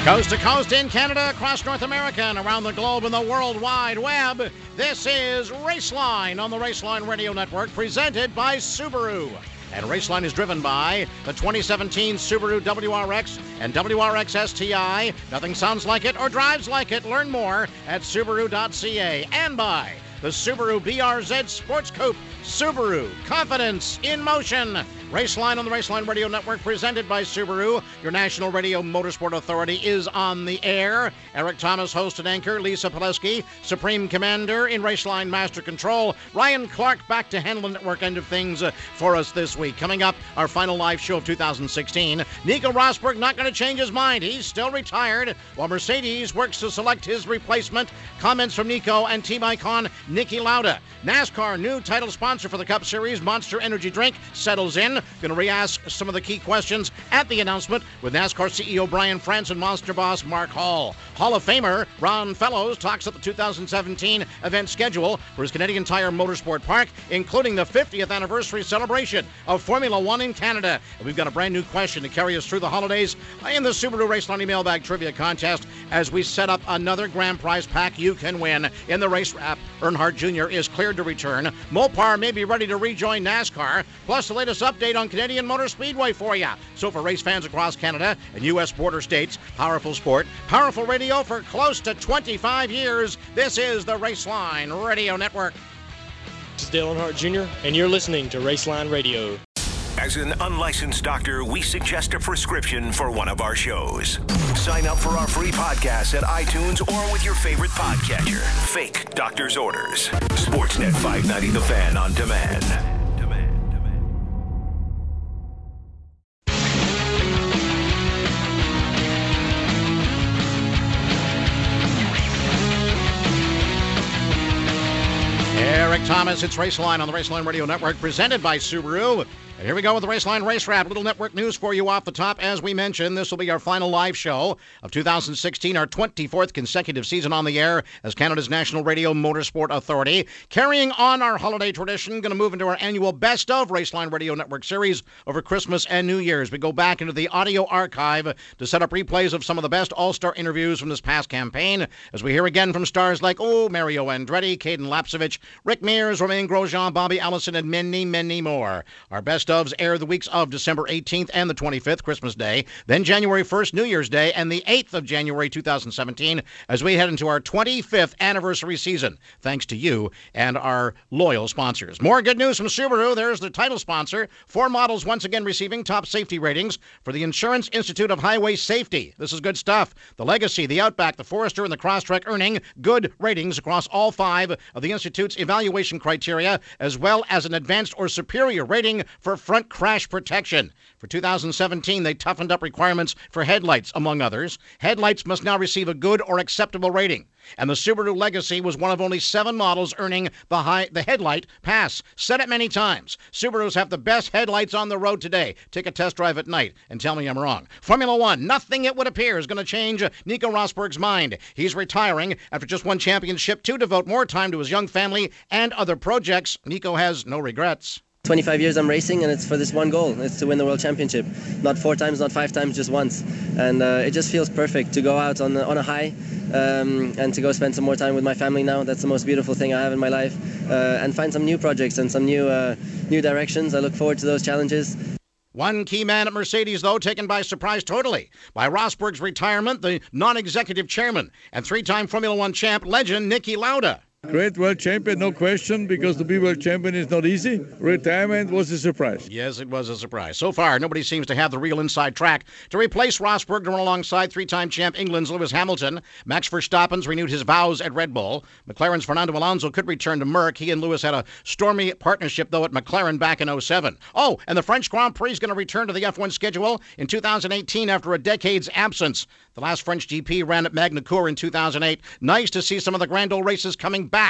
Coast to coast in Canada, across North America, and around the globe in the World Wide Web, this is Raceline on the Raceline Radio Network, presented by Subaru. And Raceline is driven by the 2017 Subaru WRX and WRX STI. Nothing sounds like it or drives like it. Learn more at Subaru.ca. And by the Subaru BRZ Sports Coupe. Subaru, confidence in motion. Raceline on the Raceline Radio Network, presented by Subaru. Your national radio motorsport authority is on the air. Eric Thomas, host and anchor. Lisa Pileski, Supreme Commander in Raceline Master Control. Ryan Clark back to handle the network end of things for us this week. Coming up, our final live show of 2016. Nico Rosberg not going to change his mind. He's still retired, while Mercedes works to select his replacement. Comments from Nico and team icon Niki Lauda. NASCAR new title sponsor for the Cup Series, Monster Energy Drink, settles in. Going to re-ask some of the key questions at the announcement with NASCAR CEO Brian France and Monster boss Mark Hall. Hall of Famer Ron Fellows talks up the 2017 event schedule for his Canadian Tire Motorsport Park, including the 50th anniversary celebration of Formula One in Canada. And we've got a brand new question to carry us through the holidays in the Subaru Raceline Mailbag Trivia Contest as we set up another grand prize pack you can win in the race wrap. Earnhardt Jr. is cleared to return. Mopar may be ready to rejoin NASCAR, plus the latest update on Canadian Motor Speedway for you. So for race fans across Canada and U.S. border states, powerful sport, powerful radio for close to 25 years. This is the Raceline Radio Network. This is Dale Earnhardt Jr., and you're listening to Raceline Radio. As an unlicensed doctor, we suggest a prescription for one of our shows. Sign up for our free podcast at iTunes or with your favorite podcatcher. Fake doctor's orders. Sportsnet 590 The Fan on demand. Eric Thomas, it's Raceline on the Raceline Radio Network, presented by Subaru. And here we go with the Raceline Race Wrap. Little network news for you off the top. As we mentioned, this will be our final live show of 2016, our 24th consecutive season on the air as Canada's national radio motorsport authority. Carrying on our holiday tradition, going to move into our annual Best of Raceline Radio Network series over Christmas and New Year's. We go back into the audio archive to set up replays of some of the best all-star interviews from this past campaign, as we hear again from stars like Mario Andretti, Caden Lapcevich, Rick Mears, Romain Grosjean, Bobby Allison, and many, many more. Our Best ofs air the weeks of December 18th and the 25th, Christmas Day, then January 1st, New Year's Day, and the 8th of January 2017 as we head into our 25th anniversary season, thanks to you and our loyal sponsors. More good news from Subaru. There's the title sponsor. 4 models once again receiving top safety ratings for the Insurance Institute of Highway Safety. This is good stuff. The Legacy, the Outback, the Forester, and the Crosstrek earning good ratings across all 5 of the Institute's evaluation criteria, as well as an advanced or superior rating for front crash protection. For 2017, they toughened up requirements for headlights, among others. Headlights must now receive a good or acceptable rating. And the Subaru Legacy was one of only 7 models earning the headlight pass. Said it many times. Subarus have the best headlights on the road today. Take a test drive at night and tell me I'm wrong. Formula One, nothing it would appear is going to change Nico Rosberg's mind. He's retiring after just one championship to devote more time to his young family and other projects. Nico has no regrets. 25 years I'm racing, and it's for this one goal. It's to win the World Championship. Not 4 times, not 5 times, just once. And it just feels perfect to go out on a high and to go spend some more time with my family now. That's the most beautiful thing I have in my life. And find some new projects and some new directions. I look forward to those challenges. One key man at Mercedes, though, taken by surprise totally by Rosberg's retirement, the non-executive chairman and 3-time Formula One champ legend Niki Lauda. Great world champion, no question, because to be world champion is not easy. Retirement was a surprise. Yes, it was a surprise. So far, nobody seems to have the real inside track to replace Rosberg to run alongside 3-time champ England's Lewis Hamilton. Max Verstappen's renewed his vows at Red Bull. McLaren's Fernando Alonso could return to Merck. He and Lewis had a stormy partnership, though, at McLaren back in 2007. Oh, and the French Grand Prix is going to return to the F1 schedule in 2018 after a decade's absence. The last French GP ran at Magny-Cours in 2008. Nice to see some of the Grand Ole races coming back.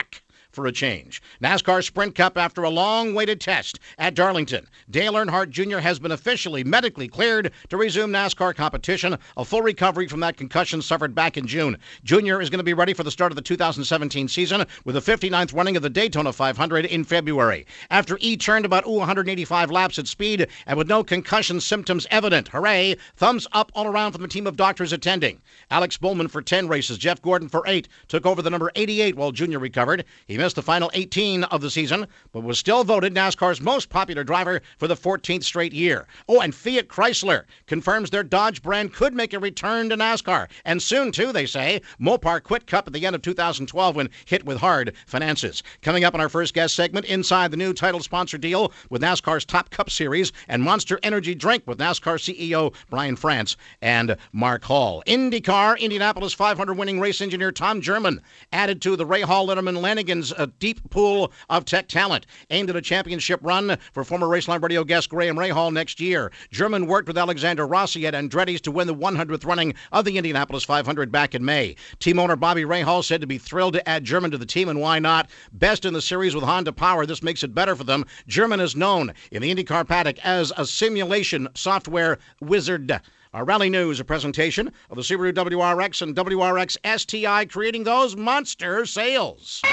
for a change. NASCAR Sprint Cup after a long-awaited test at Darlington. Dale Earnhardt Jr. has been officially medically cleared to resume NASCAR competition, a full recovery from that concussion suffered back in June. Jr. is going to be ready for the start of the 2017 season with the 59th running of the Daytona 500 in February. After E turned about 185 laps at speed and with no concussion symptoms evident. Hooray! Thumbs up all around from the team of doctors attending. Alex Bowman for 10 races, Jeff Gordon for 8, took over the number 88 while Jr. recovered. He missed the final 18 of the season, but was still voted NASCAR's most popular driver for the 14th straight year. Oh, and Fiat Chrysler confirms their Dodge brand could make a return to NASCAR. And soon, too, they say. Mopar quit Cup at the end of 2012 when hit with hard finances. Coming up in our first guest segment, inside the new title sponsor deal with NASCAR's Top Cup Series and Monster Energy Drink with NASCAR CEO Brian France and Mark Hall. IndyCar, Indianapolis 500 winning race engineer Tom German added to the Ray Hall, Letterman, Lanigan's deep pool of tech talent, aimed at a championship run for former Raceline Radio guest Graham Rahal next year. German worked with Alexander Rossi at Andretti's to win the 100th running of the Indianapolis 500 back in May. Team owner Bobby Rahal said to be thrilled to add German to the team, and why not? Best in the series with Honda Power. This makes it better for them. German is known in the IndyCar paddock as a simulation software wizard. Our rally news, a presentation of the Subaru WRX and WRX STI, creating those monster sales.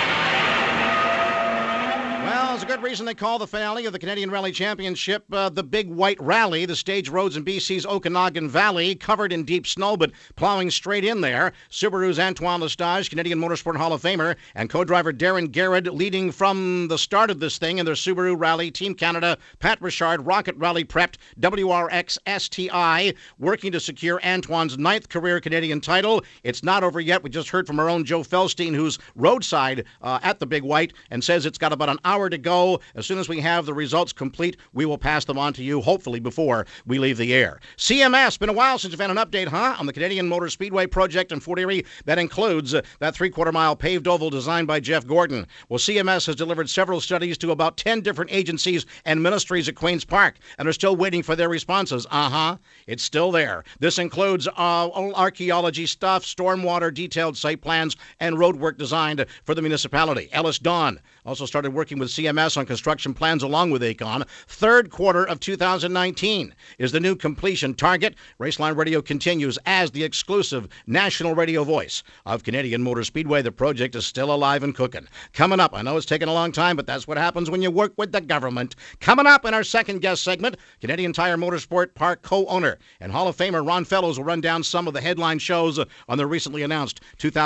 Well, it's a good reason they call the finale of the Canadian Rally Championship the Big White Rally. The stage roads in BC's Okanagan Valley, covered in deep snow, but plowing straight in there. Subaru's Antoine Lestage, Canadian Motorsport Hall of Famer, and co-driver Darren Garrett leading from the start of this thing in their Subaru Rally. Team Canada, Pat Richard, Rocket Rally Prepped, WRX STI, working to secure Antoine's 9th career Canadian title. It's not over yet. We just heard from our own Joe Felstein, who's roadside at the Big White, and says it's got about an hour to go. As soon as we have the results complete, we will pass them on to you, hopefully before we leave the air. CMS, been a while since you've had an update, huh? On the Canadian Motor Speedway project in Fort Erie that includes that 3/4-mile paved oval designed by Jeff Gordon. Well, CMS has delivered several studies to about 10 different agencies and ministries at Queen's Park, and are still waiting for their responses. It's still there. This includes archaeology stuff, stormwater detailed site plans, and roadwork designed for the municipality. Ellis Dawn also started working with CMS on construction plans along with ACON. Third quarter of 2019 is the new completion target. Raceline Radio continues as the exclusive national radio voice of Canadian Motor Speedway. The project is still alive and cooking. Coming up, I know it's taken a long time, but that's what happens when you work with the government. Coming up in our second guest segment, Canadian Tire Motorsport Park co-owner and Hall of Famer Ron Fellows will run down some of the headline shows on the recently announced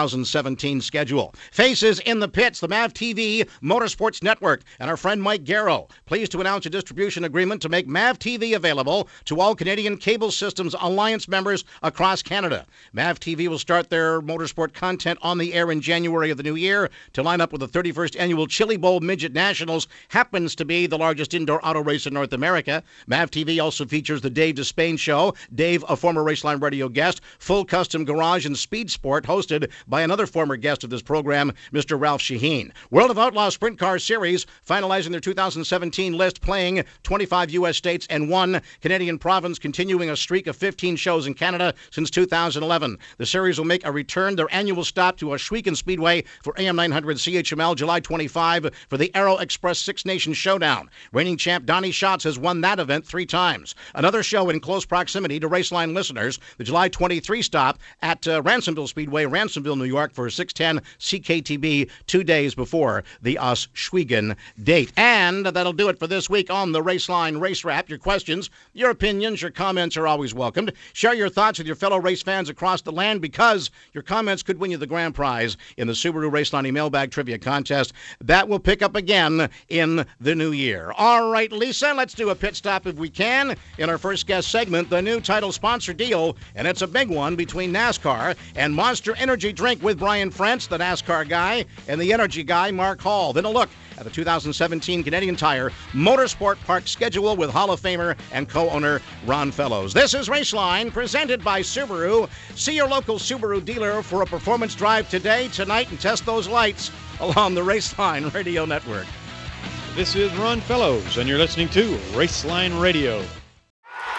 2017 schedule. Faces in the Pits, the MAV TV Motorsports Network, and our friend Mike Garrow, pleased to announce a distribution agreement to make MAV TV available to all Canadian Cable Systems Alliance members across Canada. MAV TV will start their motorsport content on the air in January of the new year to line up with the 31st annual Chili Bowl Midget Nationals. Happens to be the largest indoor auto race in North America. MAV TV also features the Dave Despain Show. Dave, a former Raceline Radio guest, full custom garage and speed sport, hosted by another former guest of this program, Mr. Ralph Shaheen. World of Outlaw Sprint Car Series, finalizing their 2017 list, playing 25 U.S. states and 1 Canadian province, continuing a streak of 15 shows in Canada since 2011. The series will make a return, their annual stop to Ohsweken Speedway for AM 900 CHML July 25 for the Aero Express Six Nations Showdown. Reigning champ Donnie Schatz has won that event 3 times. Another show in close proximity to Raceline listeners, the July 23 stop at Ransomville Speedway, Ransomville, New York for 610 CKTB 2 days before the Ohsweken date. And that'll do it for this week on the Raceline Race Wrap. Your questions, your opinions, your comments are always welcomed. Share your thoughts with your fellow race fans across the land, because your comments could win you the grand prize in the Subaru Raceline Mailbag Trivia Contest. That will pick up again in the new year. All right, Lisa, let's do a pit stop if we can in our first guest segment, the new title sponsor deal, and it's a big one between NASCAR and Monster Energy Drink with Brian France, the NASCAR guy, and the energy guy, Mark Hall. Then a look at the 2017 Canadian Tire Motorsport Park schedule with Hall of Famer and co-owner Ron Fellows. This is Raceline, presented by Subaru. See your local Subaru dealer for a performance drive today, tonight, and test those lights along the Raceline Radio Network. This is Ron Fellows, and you're listening to Raceline Radio.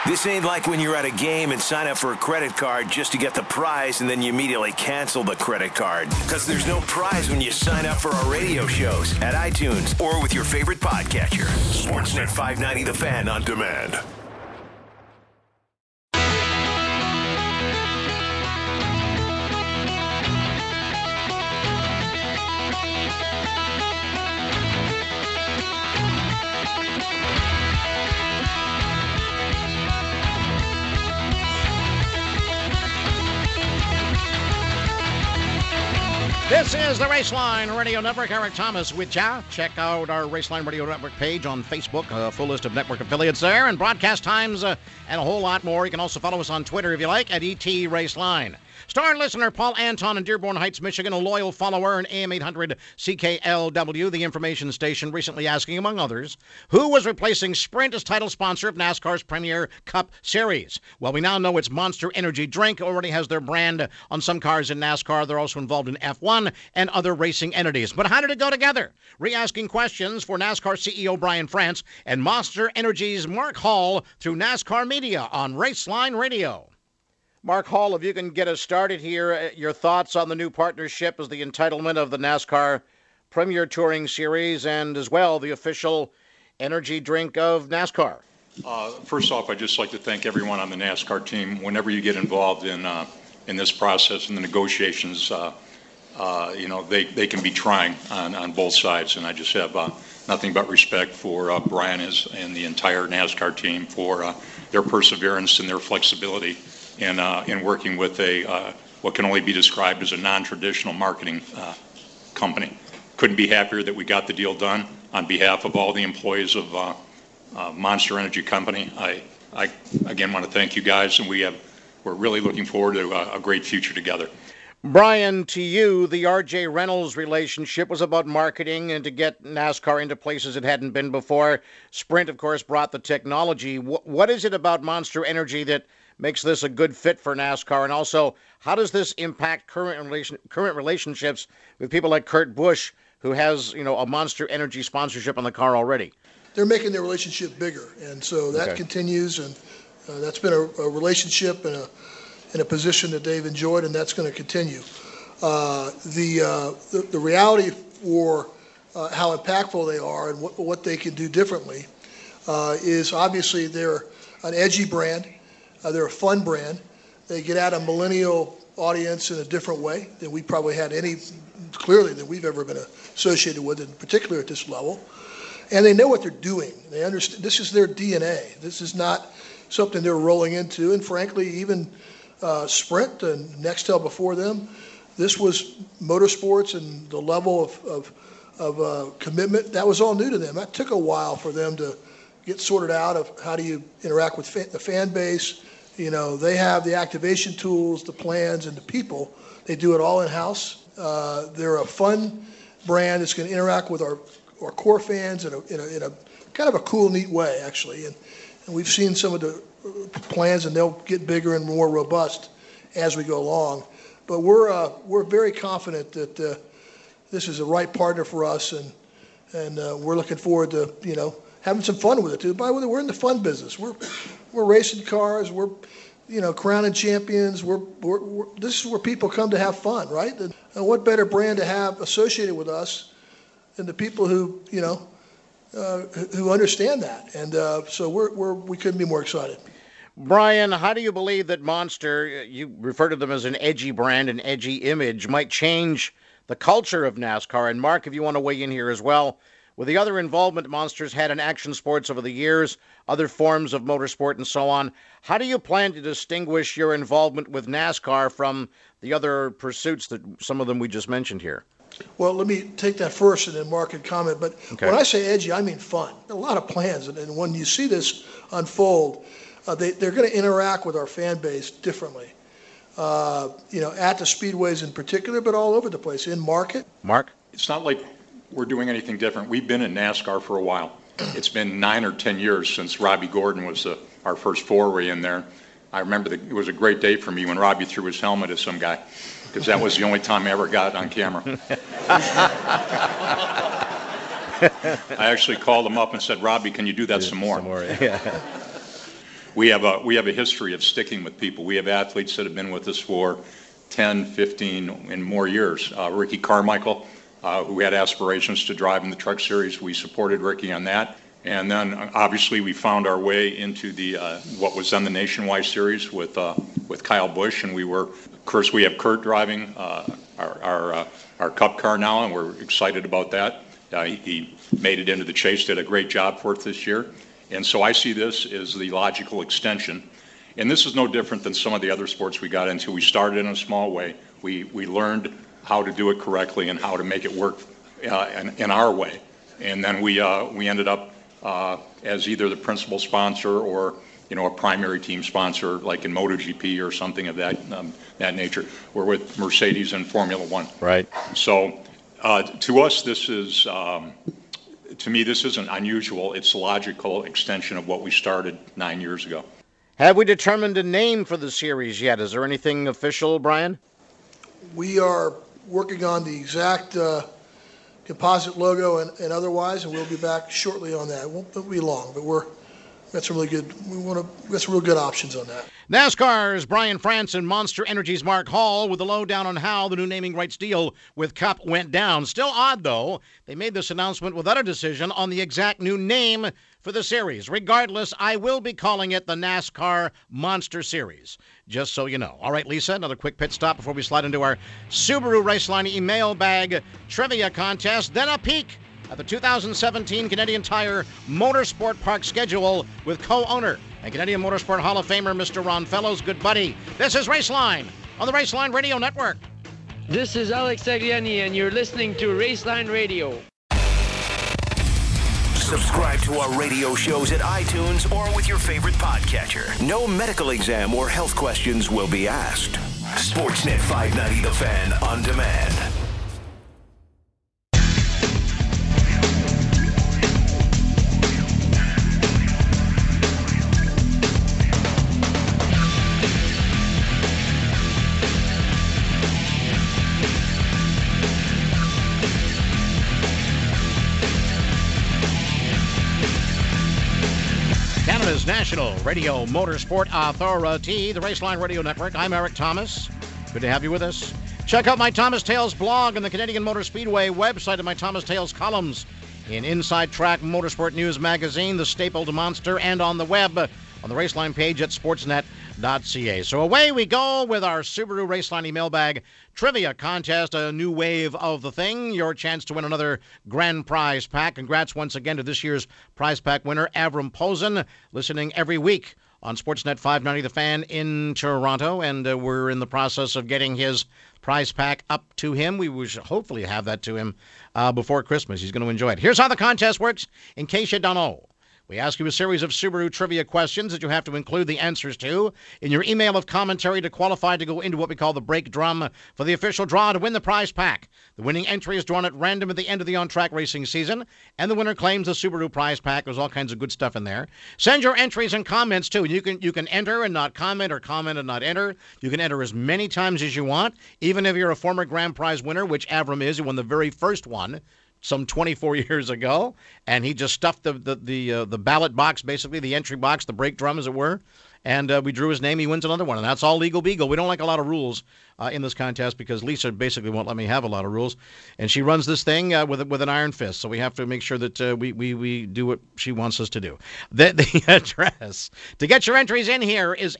This ain't like when you're at a game and sign up for a credit card just to get the prize and then you immediately cancel the credit card. Because there's no prize when you sign up for our radio shows at iTunes or with your favorite podcatcher. Sportsnet 590 The Fan on demand. This is the Raceline Radio Network. Eric Thomas with ya. Check out our Raceline Radio Network page on Facebook. A full list of network affiliates there and broadcast times and a whole lot more. You can also follow us on Twitter if you like at ET Raceline. Star listener Paul Anton in Dearborn Heights, Michigan, a loyal follower in AM 800 CKLW, the information station, recently asking, among others, who was replacing Sprint as title sponsor of NASCAR's Premier Cup Series? Well, we now know it's Monster Energy Drink. Already has their brand on some cars in NASCAR. They're also involved in F1 and other racing entities. But how did it go together? Re-asking questions for NASCAR CEO Brian France and Monster Energy's Mark Hall through NASCAR Media on Raceline Radio. Mark Hall, if you can get us started here, your thoughts on the new partnership as the entitlement of the NASCAR Premier Touring Series and as well the official energy drink of NASCAR. First off, I'd just like to thank everyone on the NASCAR team. Whenever you get involved in this process and the negotiations, they can be trying on both sides, and I just have nothing but respect for Brian and the entire NASCAR team for their perseverance and their flexibility in working with what can only be described as a non-traditional marketing company. Couldn't be happier that we got the deal done on behalf of all the employees of Monster Energy Company. I again want to thank you guys, and we're really looking forward to a great future together. Brian, to you, the R.J. Reynolds relationship was about marketing and to get NASCAR into places it hadn't been before. Sprint, of course, brought the technology. What is it about Monster Energy that makes this a good fit for NASCAR? And also, how does this impact current relationships with people like Kurt Busch, who has, a Monster Energy sponsorship on the car already? They're making their relationship bigger, and so that continues, and that's been a relationship in a position that they've enjoyed, and that's going to continue. The reality for how impactful they are and what they can do differently is obviously they're an edgy brand. They're a fun brand. They get at a millennial audience in a different way than we probably had than we've ever been associated with, in particular at this level. And they know what they're doing. They understand this is their DNA. This is not something they're rolling into. And frankly, even Sprint and Nextel before them, this was motorsports and the level of commitment. That was all new to them. That took a while for them to get sorted out of how do you interact with the fan base. They have the activation tools, the plans, and the people. They do it all in-house. They're a fun brand that's going to interact with our core fans in a kind of a cool, neat way, actually. And we've seen some of the plans, and they'll get bigger and more robust as we go along. But we're very confident that this is the right partner for us, and we're looking forward to having some fun with it too. By the way, we're in the fun business. We're racing cars. We're crowning champions. This is where people come to have fun, right? And what better brand to have associated with us than the people who who understand that? And so we couldn't be more excited. Brian, how do you believe that Monster, you refer to them as an edgy brand, an edgy image, might change the culture of NASCAR? And Mark, if you want to weigh in here as well, with the other involvement Monster's had in action sports over the years, other forms of motorsport and so on, how do you plan to distinguish your involvement with NASCAR from the other pursuits that some of them we just mentioned here? Well, let me take that first, and then Mark can comment. But when I say edgy, I mean fun. A lot of plans, and when you see this unfold, they're going to interact with our fan base differently. At the speedways in particular, but all over the place, in market. Mark? It's not like we're doing anything different. We've been in NASCAR for a while. It's been 9 or 10 years since Robbie Gordon was our first foray in there. I remember it was a great day for me when Robbie threw his helmet at some guy, because that was the only time I ever got on camera. I actually called him up and said, Robbie, can you do that some more? we have a history of sticking with people. We have athletes that have been with us for 10, 15, and more years. Ricky Carmichael, who had aspirations to drive in the Truck Series, we supported Ricky on that. And then obviously we found our way into the what was then the Nationwide Series with Kyle Busch, and we have Kurt driving our Cup car now, and we're excited about that. He made it into the chase, did a great job for it this year. And so I see this as the logical extension. And this is no different than some of the other sports we got into. We started in a small way. We learned how to do it correctly and how to make it work in our way. And then we ended up as either the principal sponsor or a primary team sponsor, like in MotoGP or something of that nature. We're with Mercedes and Formula One. Right. So to us, this is. To me, this isn't unusual. It's a logical extension of what we started 9 years ago. Have we determined a name for the series yet? Is there anything official, Brian? We are working on the exact composite logo and otherwise, and we'll be back shortly on that. It won't be long, but we've got some real good options on that. NASCAR's Brian France and Monster Energy's Mark Hall with the lowdown on how the new naming rights deal with Cup went down. Still odd, though, they made this announcement without a decision on the exact new name for the series. Regardless, I will be calling it the NASCAR Monster Series, just so you know. All right, Lisa, another quick pit stop before we slide into our Subaru Raceline email bag trivia contest, then a peek at the 2017 Canadian Tire Motorsport Park schedule with co-owner and Canadian Motorsport Hall of Famer Mr. Ron Fellows, good buddy. This is Raceline on the Raceline Radio Network. This is Alex Agliani, and you're listening to Raceline Radio. Subscribe to our radio shows at iTunes or with your favorite podcatcher. No medical exam or health questions will be asked. Sportsnet 590 The Fan on demand. Canada's National Radio Motorsport Authority, the Raceline Radio Network. I'm Eric Thomas. Good to have you with us. Check out my Thomas Tales blog on the Canadian Motor Speedway website and my Thomas Tales columns in Inside Track Motorsport News Magazine, the Stapled Monster, and on the web on the Raceline page at sportsnet.ca. So away we go with our Subaru Raceline email bag trivia contest, a new wave of the thing. Your chance to win another grand prize pack. Congrats once again to this year's prize pack winner, Avram Posen, listening every week on Sportsnet 590 The Fan in Toronto, and we're in the process of getting his prize pack up to him. We will hopefully have that to him before Christmas. He's going to enjoy it. Here's how the contest works, in case you don't know. We ask you a series of Subaru trivia questions that you have to include the answers to in your email of commentary to qualify to go into what we call the break drum for the official draw to win the prize pack. The winning entry is drawn at random at the end of the on-track racing season, and the winner claims the Subaru prize pack. There's all kinds of good stuff in there. Send your entries and comments, too. You can enter and not comment, or comment and not enter. You can enter as many times as you want, even if you're a former grand prize winner, which Avram is. He won the very first one some 24 years ago, and he just stuffed the ballot box, basically the entry box, the break drum, as it were, and we drew his name. He wins another one, and that's all legal beagle. We don't like a lot of rules in this contest because Lisa basically won't let me have a lot of rules, and she runs this thing with an iron fist, so we have to make sure that we do what she wants us to do. The address to get your entries in here is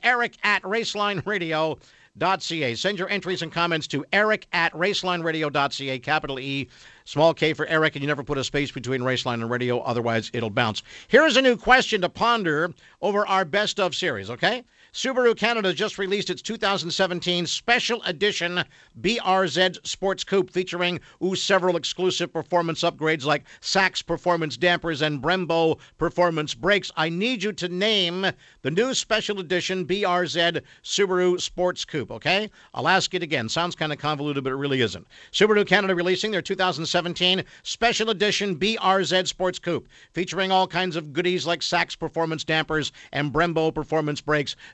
eric@racelineradio.ca. Send your entries and comments to eric@racelineradio.ca, capital E, small K for Eric, and you never put a space between Raceline and radio, otherwise it'll bounce. Here's a new question to ponder over our Best Of series, okay? Subaru Canada just released its 2017 Special Edition BRZ Sports Coupe, featuring several exclusive performance upgrades like Sachs Performance Dampers and Brembo Performance Brakes. I need you to name the new Special Edition BRZ Subaru Sports Coupe, okay? I'll ask it again. Sounds kind of convoluted, but it really isn't. Subaru Canada releasing their 2017 Special Edition BRZ Sports Coupe, featuring all kinds of goodies like Sachs Performance Dampers and Brembo Performance Brakes.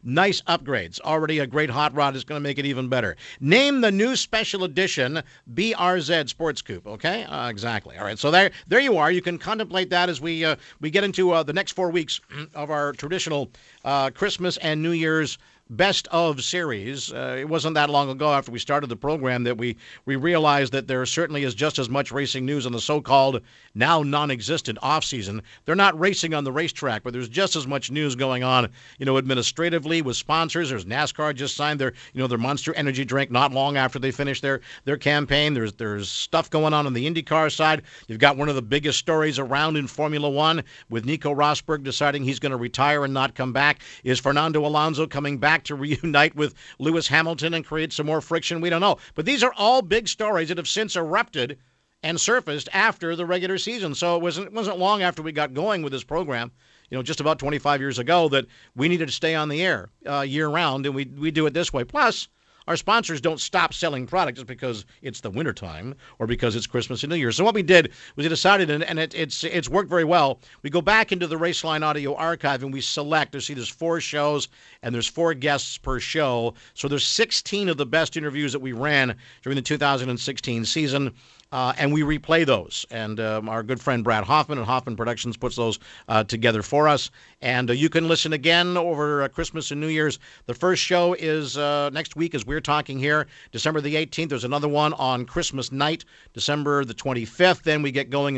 nice upgrades. Already a great hot rod is going to make it even better. Name the new special edition BRZ Sports Coupe, okay? Exactly. All right, so there you are. You can contemplate that as we get into the next 4 weeks of our traditional Christmas and New Year's best of series. It wasn't that long ago after we started the program that we realized that there certainly is just as much racing news on the so-called now non-existent off-season. They're not racing on the racetrack, but there's just as much news going on, administratively with sponsors. There's NASCAR just signed their Monster Energy drink not long after they finished their campaign. There's stuff going on the IndyCar side. You've got one of the biggest stories around in Formula One with Nico Rosberg deciding he's going to retire and not come back. Is Fernando Alonso coming back to reunite with Lewis Hamilton and create some more friction? We don't know. But these are all big stories that have since erupted and surfaced after the regular season. So it wasn't long after we got going with this program, just about 25 years ago, that we needed to stay on the air year-round, and we do it this way. Plus, our sponsors don't stop selling product just because it's the wintertime or because it's Christmas and New Year. So what we did was we decided, and it's worked very well, we go back into the Raceline audio archive and we select. There's 4 shows and there's 4 guests per show. So there's 16 of the best interviews that we ran during the 2016 season. And we replay those. And our good friend Brad Hoffman and Hoffman Productions puts those together for us. And you can listen again over Christmas and New Year's. The first show is next week as we're talking here, December the 18th. There's another one on Christmas night, December the 25th. Then we get going in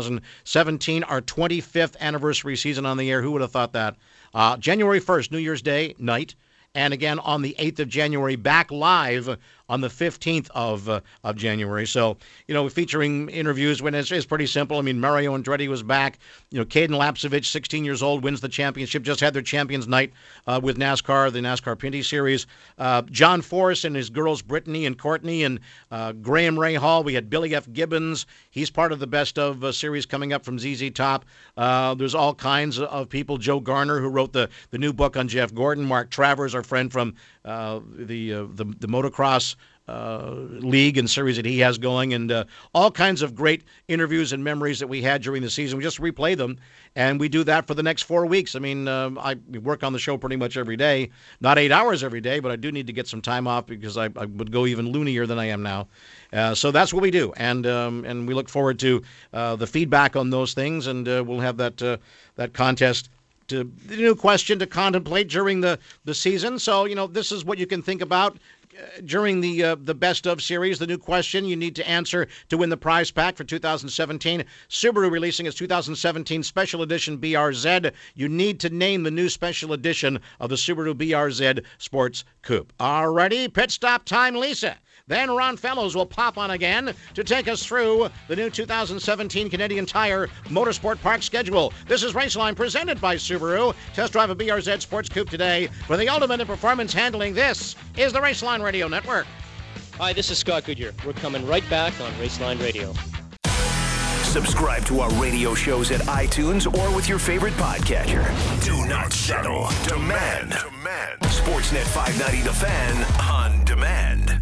2017, our 25th anniversary season on the air. Who would have thought that? January 1st, New Year's Day night. And again on the 8th of January, back live on the 15th of January. So, featuring interviews when it's pretty simple. I mean, Mario Andretti was back. Caden Lapsevich, 16 years old, wins the championship, just had their champions night with NASCAR, the NASCAR Pinty Series. John Force and his girls, Brittany and Courtney, and Graham Ray Hall. We had Billy F. Gibbons. He's part of the best of series coming up from ZZ Top. There's all kinds of people. Joe Garner, who wrote the new book on Jeff Gordon. Mark Travers, our friend from the motocross league and series that he has going, and all kinds of great interviews and memories that we had during the season. We just replay them, and we do that for the next 4 weeks. I mean, I work on the show pretty much every day, not 8 hours every day, but I do need to get some time off because I would go even loonier than I am now. So that's what we do, and we look forward to the feedback on those things, and we'll have that contest. The new question to contemplate during the season. So, this is what you can think about during the best of series. The new question you need to answer to win the prize pack for 2017. Subaru releasing its 2017 Special Edition BRZ. You need to name the new special edition of the Subaru BRZ Sports Coupe. All righty, pit stop time, Lisa. Then Ron Fellows will pop on again to take us through the new 2017 Canadian Tire Motorsport Park schedule. This is Raceline presented by Subaru. Test drive a BRZ Sports Coupe today for the ultimate in performance handling. This is the Raceline Radio Network. Hi, this is Scott Goodyear. We're coming right back on Raceline Radio. Subscribe to our radio shows at iTunes or with your favorite podcatcher. Do not settle. Demand. Sportsnet 590 The Fan on demand.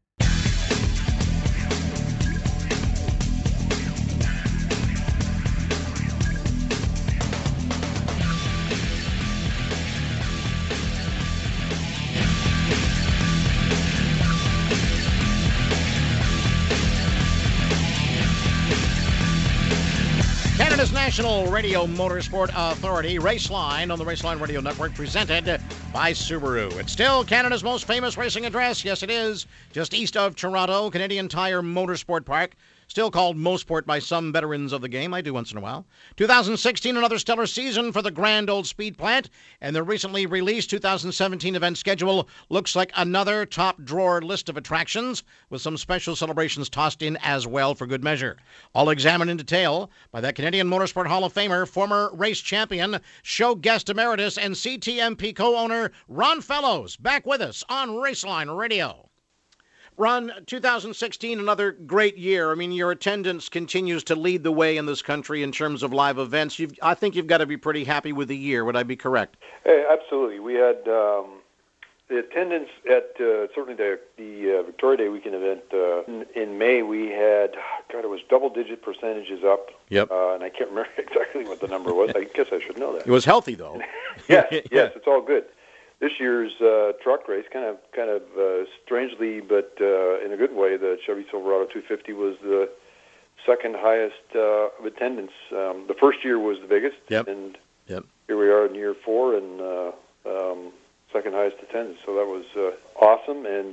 Canada's National Radio Motorsport Authority, Raceline on the Raceline Radio Network, presented by Subaru. It's still Canada's most famous racing address. Yes, it is. Just east of Toronto, Canadian Tire Motorsport Park. Still called Mosport by some veterans of the game. I do once in a while. 2016, another stellar season for the Grand Old Speed Plant, and the recently released 2017 event schedule looks like another top-drawer list of attractions, with some special celebrations tossed in as well for good measure. All examined in detail by that Canadian Motorsport Hall of Famer, former race champion, show guest emeritus, and CTMP co-owner Ron Fellows, back with us on Raceline Radio. Ron, 2016, another great year. I mean, your attendance continues to lead the way in this country in terms of live events. I think you've got to be pretty happy with the year. Would I be correct? Hey, absolutely. We had the attendance at certainly the Victoria Day weekend event in May. We had, it was double-digit percentages up. Yep. And I can't remember exactly what the number was. I guess I should know that. It was healthy, though. Yes, it's all good. this year's truck race, kind of strangely, but in a good way, the Chevy Silverado 250 was the second highest of attendance. The first year was the biggest, and here we are in year 4, and second highest attendance. So that was awesome, and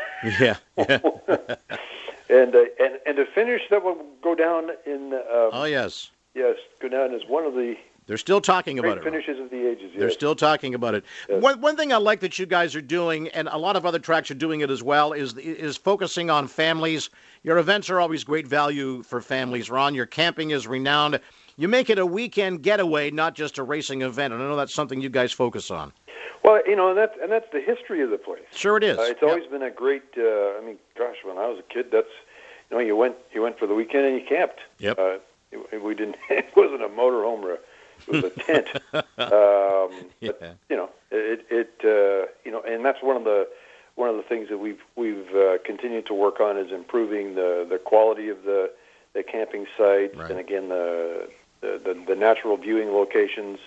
and to finish, that will go down in. Yes, go down as one of the. They're still talking about it. Finishes of the ages. Yes. They're still talking about it. Yes. One thing I like that you guys are doing, and a lot of other tracks are doing it as well, is focusing on families. Your events are always great value for families, Ron. Your camping is renowned. You make it a weekend getaway, not just a racing event, and I know that's something you guys focus on. Well, and that's the history of the place. Sure, it is. It's always been a great. When I was a kid, that's you went for the weekend and you camped. Yep. We didn't. It wasn't a motorhome or it was a tent. But and that's one of the things that we've continued to work on is improving the quality of the camping sites, and again the natural viewing locations.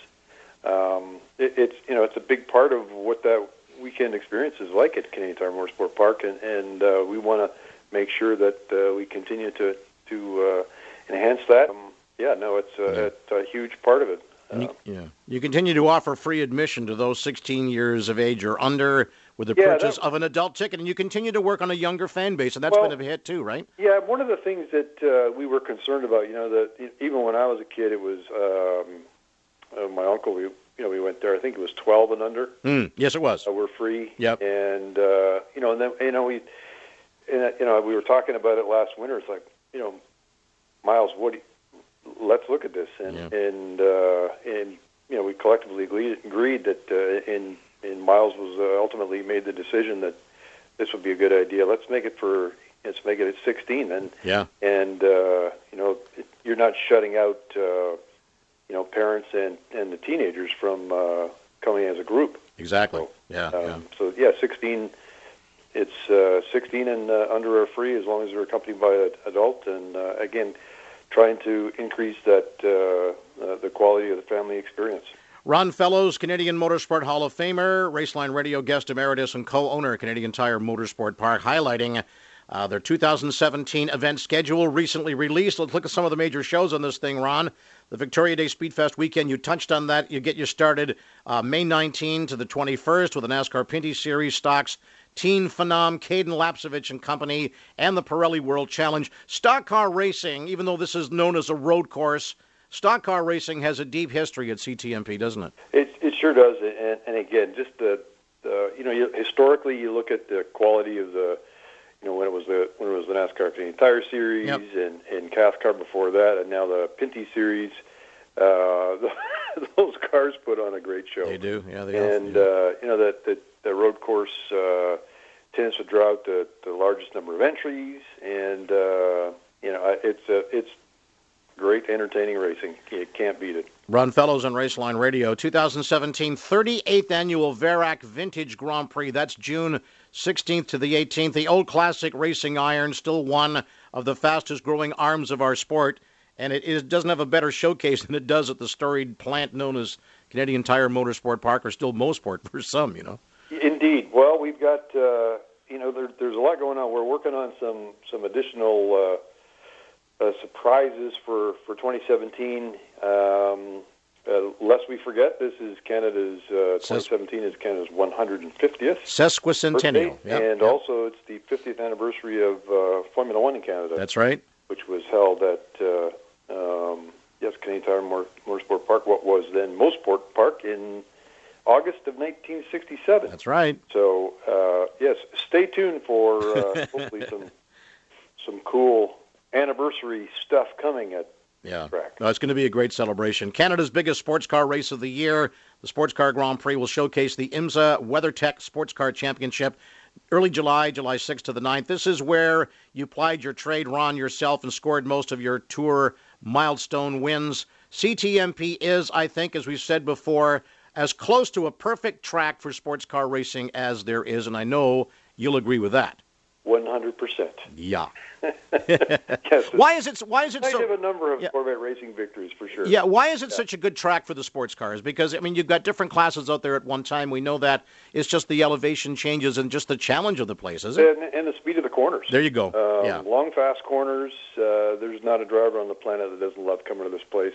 It's a big part of what that weekend experience is like at Canadian Tire Motorsport Park, and we want to make sure that we continue to enhance that. It's a huge part of it. You continue to offer free admission to those 16 years of age or under with the purchase of an adult ticket, and you continue to work on a younger fan base, and that's been a hit too, right? Yeah, one of the things that we were concerned about, that even when I was a kid, it was my uncle. We went there. I think it was 12 and under. Yes, it was. We're free. Yep. And and then we were talking about it last winter. It's like Miles, let's look at this, and we collectively agreed that and Miles was ultimately made the decision that this would be a good idea. Let's make it at 16 then. Yeah. And you're not shutting out parents and the teenagers from coming as a group. Exactly. So 16. It's 16 and under are free as long as they're accompanied by an adult, and again, trying to increase that the quality of the family experience. Ron Fellows, Canadian Motorsport Hall of Famer, Raceline Radio guest emeritus, and co-owner of Canadian Tire Motorsport Park, highlighting their 2017 event schedule recently released. Let's look at some of the major shows on this thing, Ron. The Victoria Day Speedfest weekend, you touched on that. You get you started May 19 to the 21st with the NASCAR Pinty Series stocks, Teen Phenom, Caden Lapsevich and Company, and the Pirelli World Challenge. Stock car racing, even though this is known as a road course, stock car racing has a deep history at CTMP, doesn't it? It sure does. And again, just historically, you look at the quality of the, when it was the NASCAR Canadian Tire Series, and CASCAR before that, and now the Pinty Series. Those cars put on a great show. They do, yeah. The road course tends to draw out the largest number of entries, and it's great, entertaining racing. You can't beat it. Ron Fellows on Raceline Radio. 2017 38th Annual Verac Vintage Grand Prix. That's June 16th to the 18th. The old classic racing iron, still one of the fastest-growing arms of our sport, and it doesn't have a better showcase than it does at the storied plant known as Canadian Tire Motorsport Park, or still Mosport for some, Indeed. Well, we've got, there's a lot going on. We're working on some additional surprises for 2017. Lest we forget, this is Canada's 2017 is Canada's 150th sesquicentennial, also it's the 50th anniversary of Formula One in Canada. That's right. Which was held at Canadian Tire Motorsport Park, what was then Mosport Park, in August of 1967. That's right. So stay tuned for hopefully some cool anniversary stuff coming at the track. No, it's going to be a great celebration. Canada's biggest sports car race of the year, the Sports Car Grand Prix, will showcase the IMSA WeatherTech Sports Car Championship. Early July 6th to the 9th. This is where you plied your trade, Ron, yourself, and scored most of your tour milestone wins. CTMP is, I think, as we've said before, as close to a perfect track for sports car racing as there is, and I know you'll agree with that. 100%. Yeah. Yes. Why is it I so? have a number of Corvette racing victories for sure. Yeah, why is it such a good track for the sports cars? Because, I mean, you've got different classes out there at one time. We know that. It's just the elevation changes and just the challenge of the place, isn't it? And the speed of the corners. There you go. Yeah. Long, fast corners. There's not a driver on the planet that doesn't love coming to this place.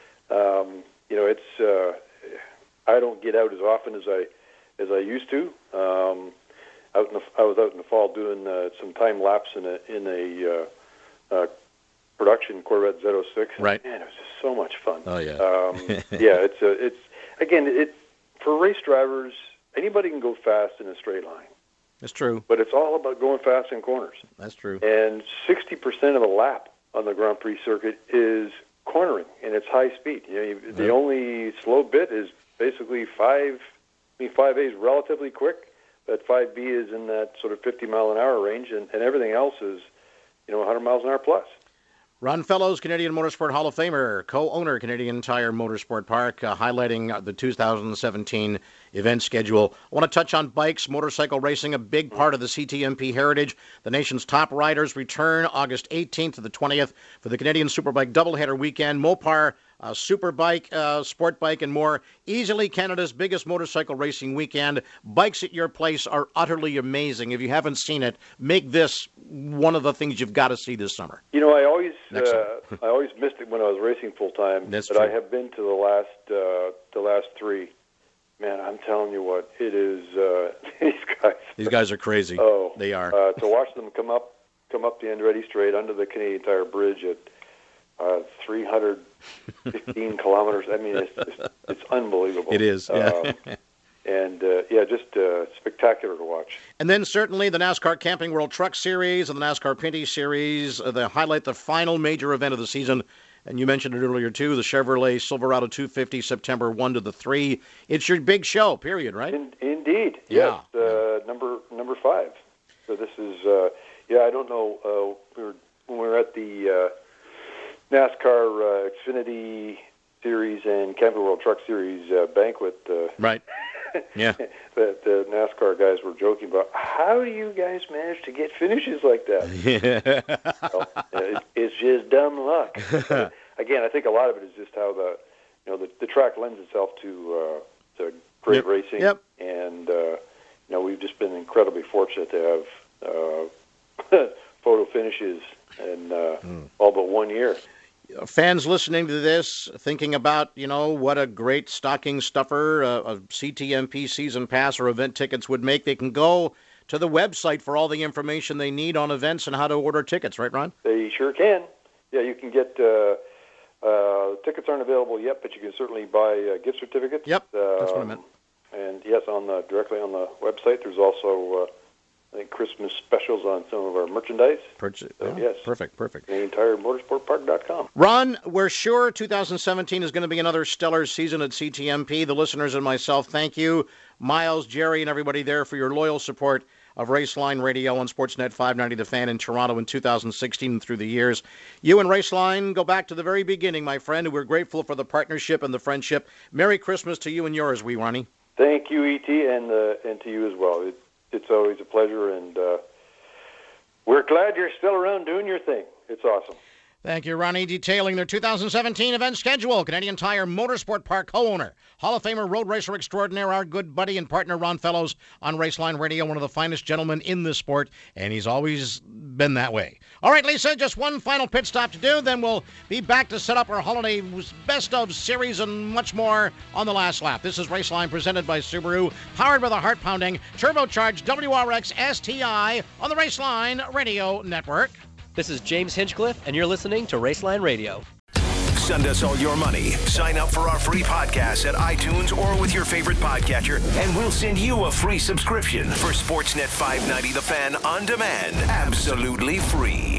It's I don't get out as often as I used to. I was out in the fall doing some time lapse in a production Corvette Z06. Right. Man, it was just so much fun. Oh yeah. Yeah, it's for race drivers. Anybody can go fast in a straight line. That's true. But it's all about going fast in corners. That's true. And 60% of the lap on the Grand Prix circuit is cornering, and it's high speed. The only slow bit is basically 5A is relatively quick, but 5B is in that sort of 50-mile-an-hour range, and everything else is, 100 miles an hour plus. Ron Fellows, Canadian Motorsport Hall of Famer, co-owner Canadian Tire Motorsport Park, highlighting the 2017 event schedule. I want to touch on bikes, motorcycle racing, a big part of the CTMP heritage. The nation's top riders return August 18th to the 20th for the Canadian Superbike doubleheader weekend. Mopar, Superbike, Sport Bike, and more. Easily Canada's biggest motorcycle racing weekend. Bikes at your place are utterly amazing. If you haven't seen it, make this one of the things you've got to see this summer. I always missed it when I was racing full time. That's but true. I have been to the last three. Man, I'm telling you what, it is. These guys are crazy. Oh, they are. To watch them come up the Andretti Straight under the Canadian Tire Bridge at 315 kilometers. I mean, it's unbelievable. It is. Yeah. Just spectacular to watch. And then certainly the NASCAR Camping World Truck Series and the NASCAR Pinty Series. They highlight the final major event of the season. And you mentioned it earlier, too, the Chevrolet Silverado 250, September 1 to the 3. It's your big show, period, right? Indeed. Yeah. Yes, number 5. So this is, I don't know, when we were at the NASCAR Xfinity Series and Camping World Truck Series banquet. Right. Yeah. The NASCAR guys were joking about, how do you guys manage to get finishes like that? Yeah. It's just dumb luck. Again, I think a lot of it is just how the track lends itself to great racing. Yep. And we've just been incredibly fortunate to have photo finishes in all but 1 year. Fans listening to this, thinking about, what a great stocking stuffer a CTMP season pass or event tickets would make, they can go to the website for all the information they need on events and how to order tickets, right, Ron? They sure can. Yeah, you can get tickets aren't available yet, but you can certainly buy gift certificates. Yep, that's what I meant. And yes, directly on the website, there's also I think Christmas specials on some of our merchandise. Yes. Perfect. CanadianTireMotorsportPark.com. Ron, we're sure 2017 is going to be another stellar season at CTMP. The listeners and myself, thank you. Miles, Jerry, and everybody there for your loyal support of Raceline Radio on Sportsnet 590 The Fan in Toronto in 2016 and through the years. You and Raceline go back to the very beginning, my friend, and we're grateful for the partnership and the friendship. Merry Christmas to you and yours, wee Ronnie. Thank you, E.T., and to you as well. It's always a pleasure, and we're glad you're still around doing your thing. It's awesome. Thank you, Ronnie. Detailing their 2017 event schedule, Canadian Tire Motorsport Park co-owner, Hall of Famer road racer extraordinaire, our good buddy and partner Ron Fellows on Raceline Radio, one of the finest gentlemen in this sport, and he's always been that way. All right, Lisa, just one final pit stop to do, then we'll be back to set up our holiday best of series and much more on the last lap. This is Raceline presented by Subaru, powered by the heart-pounding, turbocharged WRX STI on the Raceline Radio Network. This is James Hinchcliffe, and you're listening to Raceline Radio. Send us all your money. Sign up for our free podcast at iTunes or with your favorite podcatcher, and we'll send you a free subscription for Sportsnet 590 The Fan on demand. Absolutely free.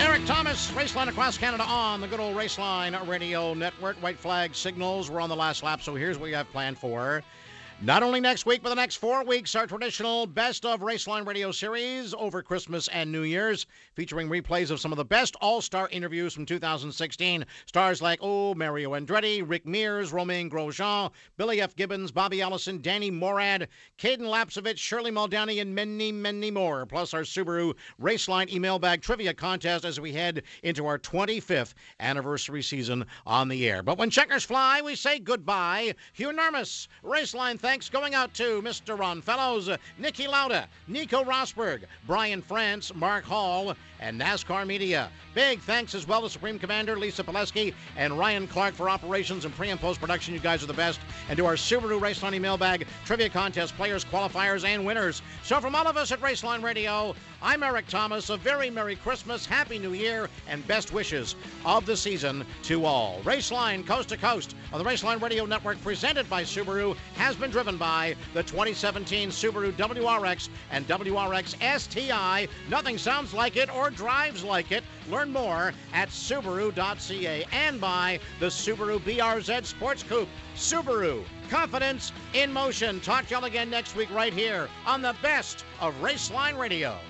Eric Thomas, Raceline across Canada on the good old Raceline Radio Network. White flag signals. We're on the last lap, so here's what we have planned for. Not only next week, but the next 4 weeks, our traditional Best of Raceline Radio series over Christmas and New Year's, featuring replays of some of the best all-star interviews from 2016. Stars like Mario Andretti, Rick Mears, Romain Grosjean, Billy F. Gibbons, Bobby Allison, Danny Morad, Caden Lapsevich, Shirley Muldowney, and many, many more. Plus our Subaru Raceline email bag trivia contest as we head into our 25th anniversary season on the air. But when checkers fly, we say goodbye. Hugh Nermus, Raceline, thanks going out to Mr. Ron Fellows, Nicky Lauda, Nico Rosberg, Brian France, Mark Hall, and NASCAR Media. Big thanks as well to Supreme Commander Lisa Pileski and Ryan Clark for operations and pre- and post-production. You guys are the best. And to our Subaru Raceline email bag, trivia contest, players, qualifiers, and winners. So from all of us at Raceline Radio, I'm Eric Thomas. A very Merry Christmas, Happy New Year, and best wishes of the season to all. Raceline Coast to Coast on the Raceline Radio Network, presented by Subaru, has been driven by the 2017 Subaru WRX and WRX STI. Nothing sounds like it or drives like it. Learn more at Subaru.ca, and by the Subaru BRZ Sports Coupe. Subaru, confidence in motion. Talk to y'all again next week right here on the Best of Raceline Radio.